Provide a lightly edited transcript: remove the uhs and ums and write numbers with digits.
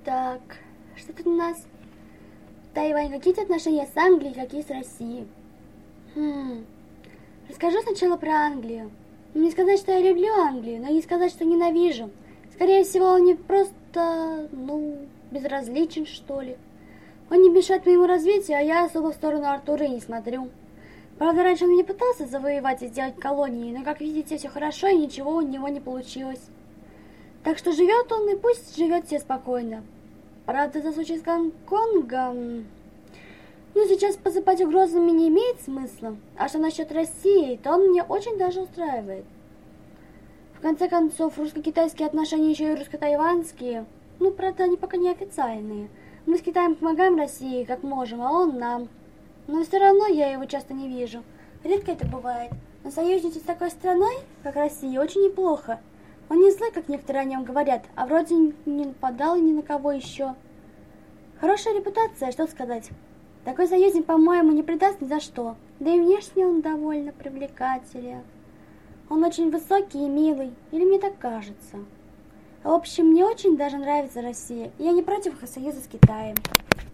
Так, что тут у нас? Тайвань, какие отношения с Англией, какие с Россией? Расскажу сначала про Англию. Не сказать, что я люблю Англию, но не сказать, что ненавижу. Скорее всего, он мне просто, безразличен, что ли. Он не мешает моему развитию, а я особо в сторону Артура и не смотрю. Правда, раньше он не пытался завоевать и сделать колонии, но, как видите, все хорошо и ничего у него не получилось. Так что живет он, и пусть живет все спокойно. Правда, за случай с Гонконгом... сейчас посыпать угрозами не имеет смысла. А что насчет России, то он меня очень даже устраивает. В конце концов, русско-китайские отношения еще и русско-тайваньские. Правда, они пока не официальные. Мы с Китаем помогаем России как можем, а он нам. Но все равно я его часто не вижу. Редко это бывает. Но союзничать с такой страной, как Россия, очень неплохо. Он не злой, как некоторые о нем говорят, а вроде не нападал ни на кого еще. Хорошая репутация, что сказать. Такой союзник, по-моему, не предаст ни за что. Да и внешне он довольно привлекателен. Он очень высокий и милый, или мне так кажется. В общем, мне очень даже нравится Россия, и я не против их союза с Китаем.